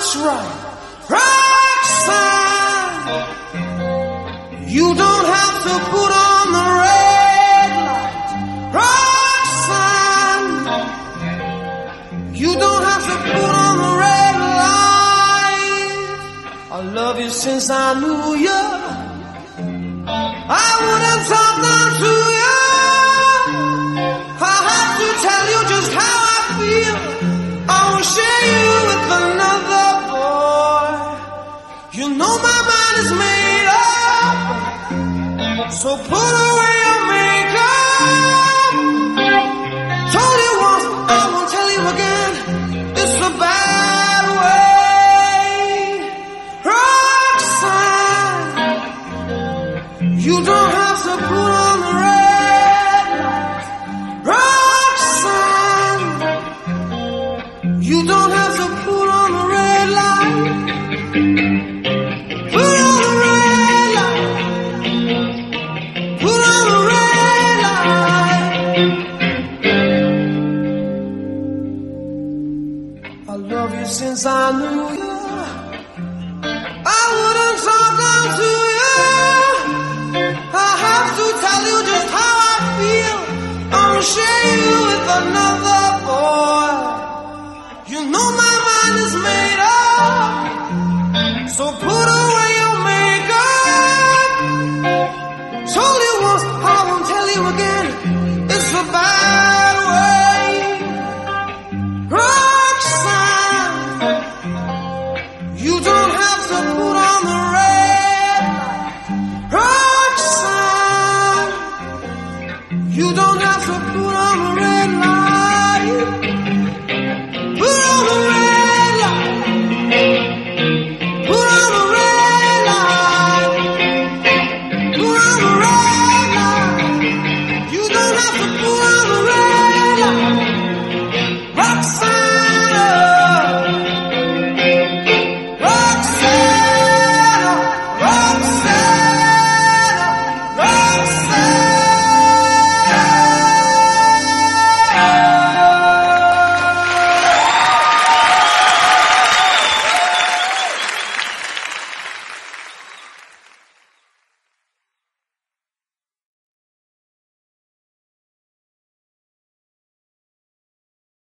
right. Roxanne, you don't have to put on the red light. Roxanne, you don't have to put on the red light. I love you since I knew you. I wouldn't talk down to you. I have to tell you just how I feel. I will share you with another boy. You know my mind is made up, so put away your makeup. Told you once, I won't tell you again. It's a bad way. Roxanne, you don't have to put on the red light. Roxanne, you don't have to put on the red light. Put on the red light. Put on the red light. I love you since I knew you. I wouldn't talk down to you. I have to tell you just how I feel. I'll share you with another.